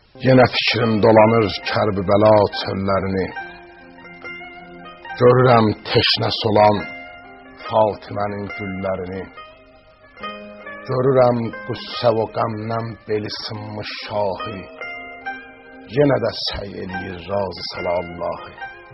Yenə fikrim dolanır Kərbəla çöllərini. Görürəm teşnə solan Fatimənin güllərini. Görürəm qüssə və qəmdən beli sınmış şahı. Yenə də səy eləyir razı salə Allahı.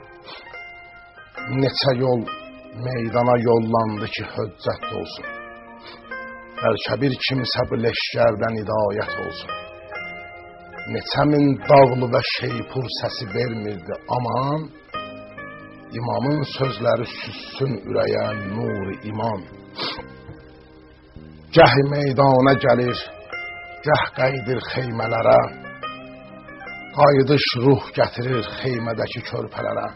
Neçə yol meydana yollandı ki höccət olsun. Bəlkə bir kimsə bu leşkərdən hidayət olsun. Neçə min dağlı və şeypur səsi vermirdi aman. İmamın sözləri süssün ürəyə nur-i iman. Gəh meydana gəlir, gəh qayıdır xeymələrə. Qayıdış ruh gətirir xeymədəki körpələrə.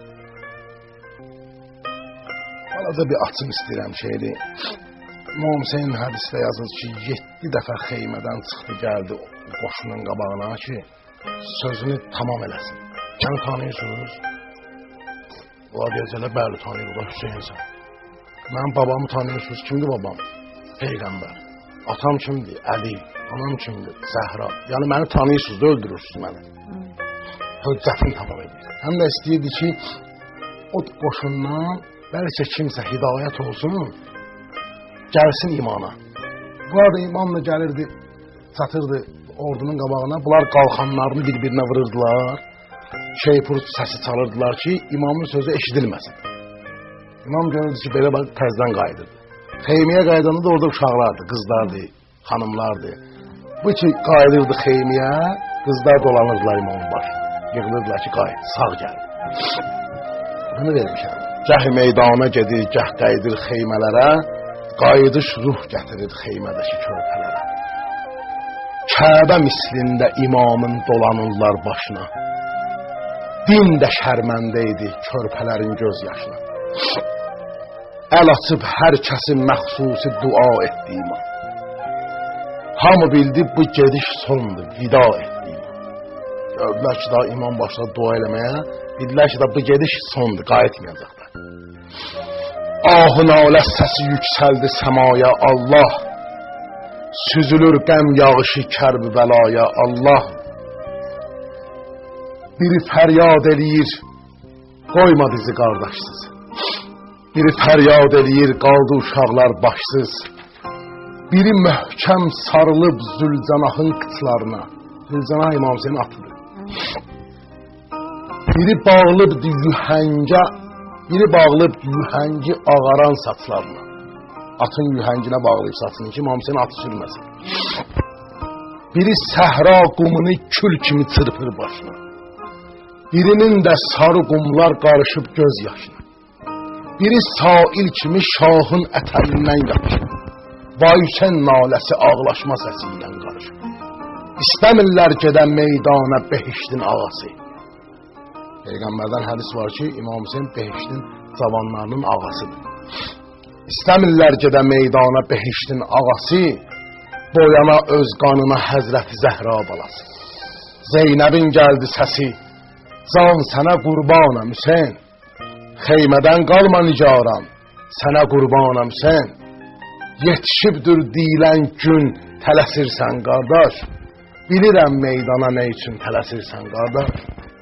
Arada bir açım istəyirəm şeiri. İmam Hüseyin hədisdə yazır ki, 7 dəfə xeymədən çıxdı gəldi qoşunun qabağına ki, sözünü tamam eləsin. Kimi tanıyırsınız? Ola deyəcəklər, bəli tanıyır, o da Hüseyinsən. Mənim babamı tanıyırsınız, kimdir babam? Peyğəmbər. Atam kimdir? Əli. Anam kimdir? Zəhra. Yəni məni tanıyırsınız da öldürürsünüz məni. Höccətini tamam edir. Həm də istəyirdi ki, o qoşundan bəlkə kimsə hidayət olsun, gəlsin imana. Bunlar da imanla gəlirdi, çatırdı ordunun qabağına. Bunlar qalxanlarını bir-birinə vururdular. Şeypur səsi çalırdılar ki, imamın sözü eşidilməsin. İmam görürdü ki, belə bax, təzdən qayıdırdı. Xeymiyə qaydanda da orada uşaqlardı, qızlardı, xanımlardı. Bu ki, qayıdırdı xeymiyə, qızlar dolanırdılar imamın başına. Yığılırdılar ki, qayıd, sağ gəldi. Bunu vermişəm. Gəh meydana gedir, gəh qayıdır xeymələrə. Qayıdış ruh gətirir xeymədəki körpələrə. Kəbə mislində imamın dolanırlar başına. Din də şərməndə idi körpələrin göz yaşına. Əl açıb hər kəsin məxsusi dua etdi imam. Hamı bildi bu gediş sondur, vida etdi imam. Gördülər ki, daha imam başladı dua eləməyə. Bildilər ki, bu gediş sondur, qayıtmayacaqlar. Ahın alə səsi yüksəldi səmaya Allah. Süzülür qəm yağışı Kərbəlaya Allah. Biri fəryad eləyir, qoyma bizi qardaşsız. Biri fəryad eləyir, qaldı uşaqlar başsız. Biri möhkəm sarılıb Zülcanahın qıçlarına. Zülcanah İmam Hüseyin atıdır. Biri bağlıbdır yühəngə, biri bağlıb yühəngi ağaran saçlarına. Atın yühənginə bağlayıb saçını ki, İmam Hüseyin atı sürməsin. Biri səhra qumunu kül kimi çırpır başına. Birinin də sarı qumlar qarışıb göz yaşına. Biri sail kimi şahın ətəlindən yapışır. Vayüsən naləsi ağlaşma səsi ilə qarışır. İstəmirlər gedən meydana behiştin ağası. Peyğəmbərdən hədis var ki, İmam Hüseyin behiştin cavanlarının ağasıdır. İstəmirlər gedən meydana behiştin ağası, boyana öz qanına Həzrəti Zəhra balası. Zeynəbin gəldi səsi, can sənə qurbanam Hüseyin. Xeymədən qalma nigaran, sənə qurbanam Hüseyin. Yetişibdir deyilən gün tələsirsən qardaş. Bilirəm meydana nə üçün tələsirsən qardaş.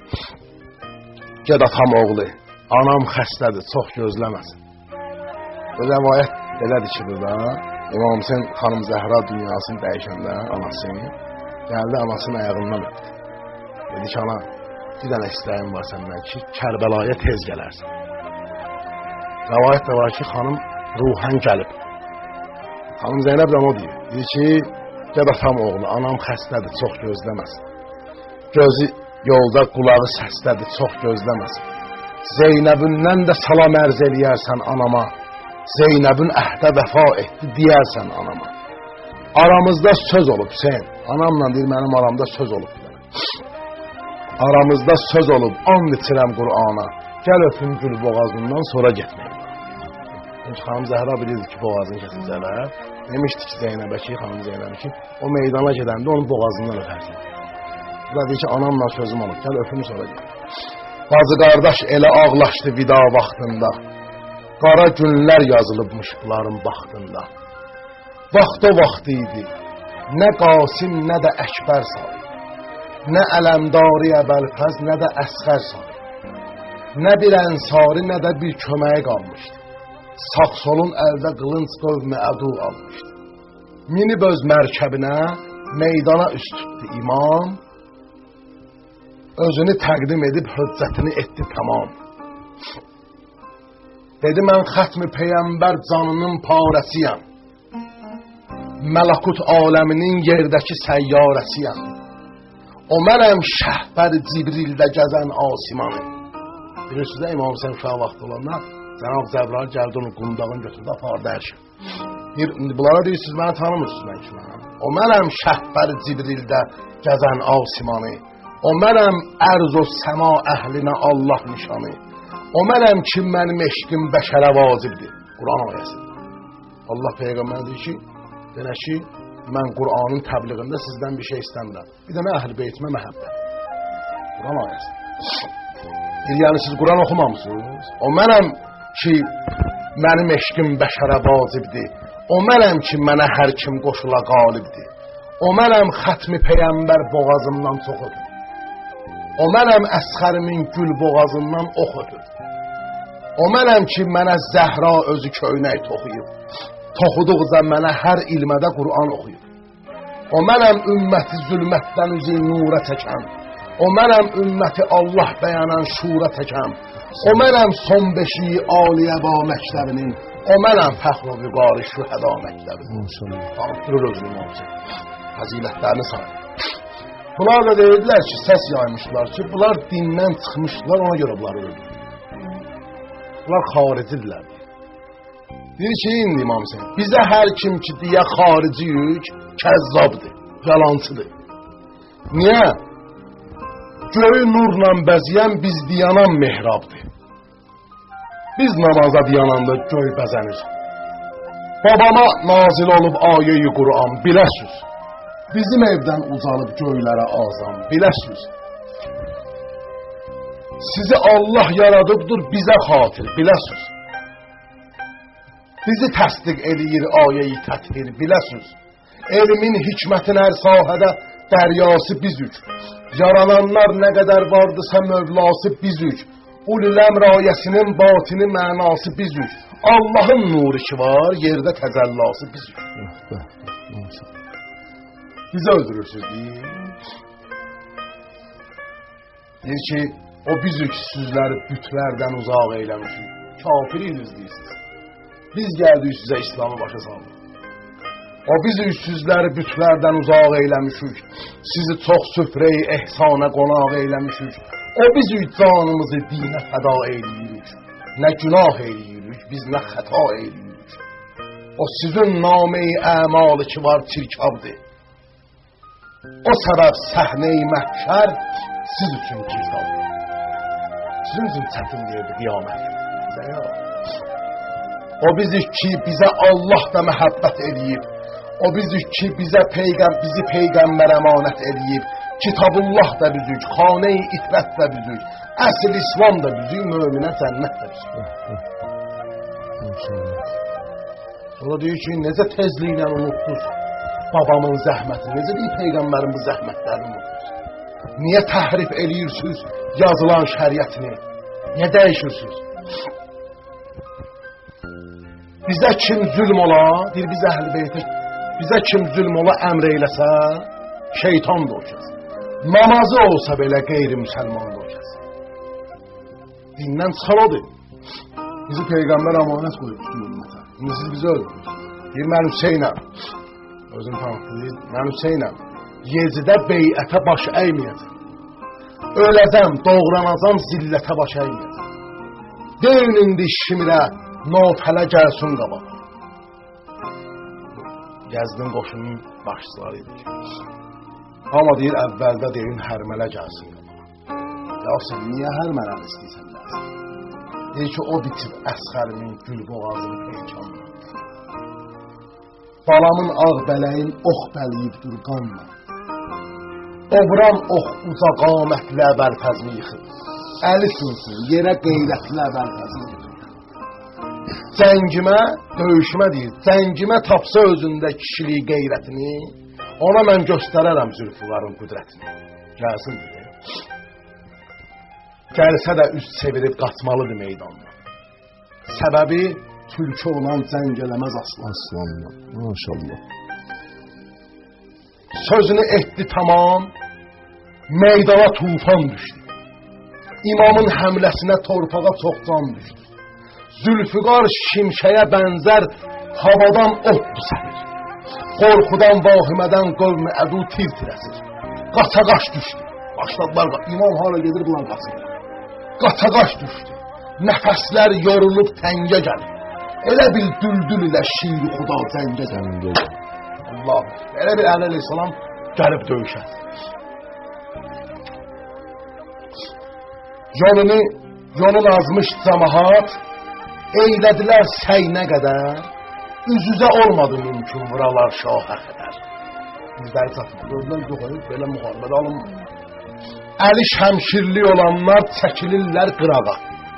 Ged atam oğlu, anam xəstədir, çox gözləməsin. Bu rəvayət belədir ki, burada İmam Hüseyin xanım Zəhra dünyasını dəyişəndə anasını, gəldi anasının ayağından öpdü. Dedi ki, ana, bir dənə istəyim var səndən ki, Kərbəlaya tez gələrsən. Rəvayət də var ki, xanım ruhən gəlib. Xanım Zeynəb də o deyir. Deyir ki, ged atam oğlu, anam xəstədir, çox gözləməsin. Gözü yolda, qulağı səslədir, çox gözləməsin. Zeynəbindən də salam ərz eləyərsən anama. Zeynəbin əhdə vəfa etdi, deyərsən anama. Aramızda söz olub Hüseyin. Anamla deyir, mənim aramda söz olub. Aramızda söz olub, and içirəm Qur'ana. Gəl öpün gül boğazından, sonra getməyin. Çünki xanım Zəhra bilirdi ki, boğazını kəsicələr. Demişdi ki, Zeynəbə ki, xanım Zeynəbə ki, o meydana gedəndə onun boğazından öpərsin. Bu da deyir ki, anamla sözüm olub, gəl öpün sonra gəl. Bacı qardaş elə ağlaşdı vida vaxtında. Qara günlər yazılıbmış bunların vaxtında. Vaxt o vaxt idi. Nə Qasim, nə də Əkbər sahib. Nə ələmdari əbəlfəz, nə də əsğər sarı. Nə bir ənsari, nə də bir köməyi qalmışdı. Sağ solun əldə qılınc qövmə ədu almışdı. Minib öz mərkəbinə, meydana üst tutdu imam. Özünü təqdim edib höccətini etdi tamam. Dedi, mən xətmi peyəmbər canının parəsiyəm. Məlakut aləminin yerdəki səyyarəsiyəm. O mənəm şəhbər Cibrildə gəzən asimanı. Bilirsiniz də İmam Hüseyin uşaq vaxtı olanlar, Cənab Cəbrail gəldi onu qundağın götürdü, apardı hər şey. Bunlara deyirsiniz, məni tanımırsınız mən kimi. O mənəm şəhbər Cibrildə gəzən asimanı. O mənəm ərz o səma əhlinə Allah nişanı. O mənəm ki, mənim eşqim bəşərə vacibdir. Quran ayəsi. Allah Peyğəmbər deyir ki, denə ki, mən Qur'anın təbliğində sizdən bir şey istəmirəm. Bir də mən əhl-i beytimə məhəbbət. Quran ayəsi. Yəni siz Quran oxumamısınız. O mənəm ki, mənim eşqim bəşərə vacibdir. O mənəm ki, mənə hər kim qoşula qalibdir. O mənəm xətmi peyəmbər boğazımdan çox ötür. O mənəm əsxərimin gül boğazından ox ötür. O mənəm ki, mənə Zəhra özü köynək toxuyub. Toxuduqca mənə hər ilmədə Qur'an oxuyub. O mənəm ümməti zülmətdən üzü nura çəkəm. O mənəm ümməti Allah bəyanan şura çəkəm. O mənəm son beşiyi Aliyə-va məktəbinin. O mənəm fəxr-u vüqar-ı şühəda məktəbinin. Tanıtdırır özünü olacaq. Fəzilətlərini sayır. Bunlar da deyirlər ki, səs yaymışlar ki, bunlar dindən çıxmışlar, ona görə bunlar öldü. Bunlar xaricidirlər. Deyir ki, indi İmam Hüseyin, bizə hər kim ki deyə xarici yük, kəzzabdır, yalancıdır. Niyə? Göyü nurla bəzəyən biz diyanan mehrabdır. Biz namaza diyananda göy bəzənir. Babama nazil olub ayə-i Qur'an, biləsiz. Bizim evdən uzanıb göylərə azam, biləsiz. Sizi Allah yaradıbdır bizə xatir, biləsiz. Bizi təsdiq edir ayə-i təthir, biləsiz. Elmin hikmətin hər sahədə dəryası bizük. Yarananlar nə qədər vardısa mövlası bizük. Ulul-əmr rayəsinin batini mənası bizük. Allahın nuru ki var, yerdə təcəllası bizük. Bizi öldürürsünüz, deyir. Deyir ki, o bizük sizləri bütlərdən uzaq eyləmişik. Kafiriyiz deyirsiniz. Biz gəldik sizə İslamı başa saldık. O bizük sizləri bütlərdən uzaq eyləmişik. Sizi çox süfrə-i ehsana qonaq eyləmişik. O bizük canımızı dinə fəda eyləyirik. Nə günah eyləyirik, biz nə xəta eyləyirik. O sizin namə-i əmalı ki var çirkabdır. O səbəb səhnə-i məhşər siz üçün kitabdır. Sizin üçün çətin yerdir qiyamət. O bizi ki bizə Allah da məhəbbət edib. O bizi ki bizi peyğəmbər əmanət edib. Kitabullah da büzük, xanə-i itrət də büzük. Əsl İslam da büzük, möminə cənnət də büzük. Sonra deyir ki, necə tezliklə unutdunuz babamın zəhməti, necə deyir peyğəmbərin bu zəhmətlərini unutdunuz? Niyə təhrif edirsiniz yazılan şəriətini? Niyə dəyişirsiniz? Bizə kim zülm ola, deyir biz əhl-i beytə, bizə kim zülm ola əmr eyləsə, şeytan da o kəs. Namazı olsa belə qeyri-müsəlman da o kəs. Dindən çıxan odur. Bizi peyğəmbər amanət qoyub bütün ümmətə. İndi siz bizi öldürürsünüz. Deyir, mən Hüseynəm. Özünü tanıtdı, mən Hüseynəm. Yecidə beyətə baş əyməyəcəm. Öləcəm, doğranacam, zillətə baş əyməyəcəm. Deyin indi şimirə, notələ gəlsin qabaq. Gəzdin qoşunun başçıları idi. Amma deyir, əvvəldə deyin, hərmələ gəlsin qabaq. Ya sən niyə hərmələni istəyirsən gəlsin? Deyir ki, o bitib əsxərimin gül boğazını peykanla. Balamın ağ bələyin ox bəliyib durqanla. Obran ox uca qamətli əvəl-fəzmi yıxır. Əli sünsün, yerə qeyrətli əvəl-fəzmi yıxır. Cəngimə, döyüşmə deyir, cəngimə tapsa özündə kişiliyi qeyrətini, Ona mən göstərərəm Zülfüqarın qüdrətini. Gəlsin deyə. Gəlsə də üst çevirib qaçmalıdır meydandan. Səbəbi tülkü olan cəng eləməz aslan. Aslanla. Maşallah. Sözünü etdi tamam. Meydana tufan düşdü. İmamın həmləsinə torpağa çox can düşdü. Zülfüqar şimşəyə bənzər havadan otdu sərir. Qorxudan, vahimədən qövm-i ədu tir-tir əsir. Qaçaqaş düşdü. Başladılar, imam hala gedir, bulan qaçır. Qaçaqaş düşdü. Nəfəslər yorulub təngə gəlir. Elə bil düldül ilə şiir-i xuda cəngə gəlir. Allah, elə bir Əli əleyhissalam gəlib döyüşər. Yolunu azmış cəmahat, eylədilər səynə qədər, üz-üzə olmadı mümkün vuralar şahə qədər. Bizləri çatıb, gördülər, yoxayıb, belə müharibədə alınmır. Əli şəmşirli olanlar çəkilirlər qırağa.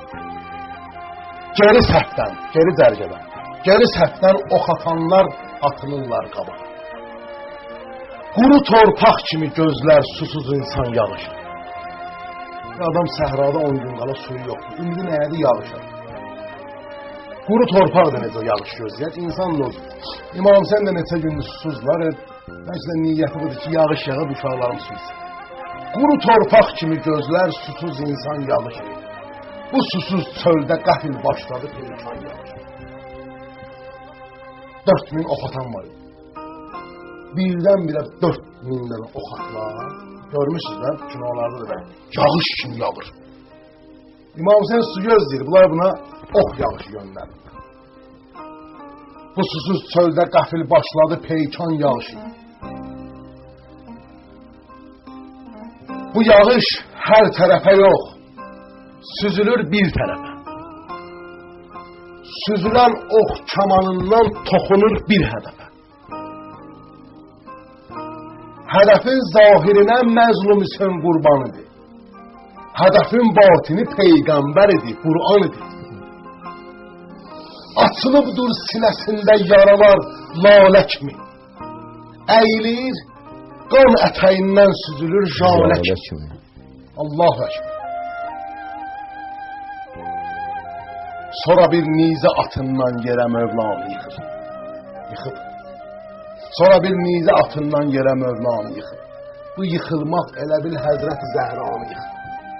Geri səhvdən, geri dərgədən, geri səhvdən ox atanlar atılırlar qabağa. Quru torpaq kimi gözlər susuz insan yağışır. Adam səhrada 10 gün qala suyu yoxdur. İndi nəyədir yağışır? Quru torpaqda necə yağış gözləyər? İnsan olur. İmam sən də neçə gündür susuzlar. Bəlkə də niyyəti budur ki, yağış yağıb uşaqlarım su içsin. Quru torpaq kimi gözlər susuz insan yağışır. Bu susuz çöldə qəfil başladı perişan yağışır. 4000 ox atan var idi. Birdən-birə 4000 dənə ox atlar. Görmüşsünüzlər, kinolarda da yağış kimi yağır. İmam Hüseyin su gözləyir, bunlar buna ox yağışı göndərir. Bu susuz çöldə qəfil başladı peykan yağışı. Bu yağış hər tərəfə yox, süzülür bir tərəfə. Süzülən ox kamanından toxunur bir hədəfə. Hədəfin zahirinə məzlum Hüseyin qurban idi. Hədəfin batini peyğəmbər idi, Qur'an idi. Açılıbdır sinəsində yaralar lalə kimi. Əyilir, qan ətəyindən süzülür jalə kimi. Allahu Ekber. Sonra bir nizə atından yerə Mövlanı yıxır. Yıxıb. Sonra bir nizə atından yerə Mövlanı yıxır. Bu yıxılmaq elə bil Həzrət Zəhranı yıxır.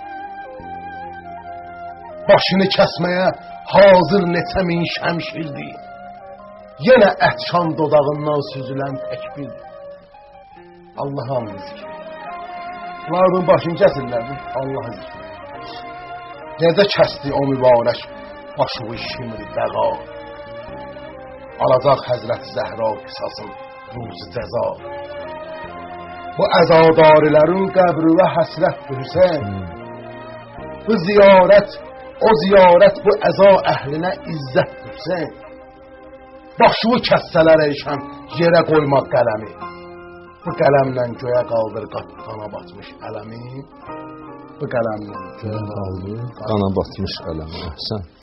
Başını kəsməyə hazır neçə min şəmşirdir. Yenə ətşan dodağından süzülən təkbirdir. Allah'ın zikri. Bunların başını kəsirlər, Allah'ın zikri. Necə kəsdi o mübarək başığı şimri bəqa. Alacaq Həzrət Zəhra qisasın ruzu cəza. Bu əzadarilərin qəbri və həsrətdir Hüseyin. Bu ziyarət, o ziyarət bu əza əhlinə izzətdir Hüseyin. Başığı kəssələr eşən yerə qoymaq qələmi. Bu qələmlə göyə qaldır qana batmış ələmi. Bu qələmlə göyə qaldır qana batmış ələmi. Əhsən.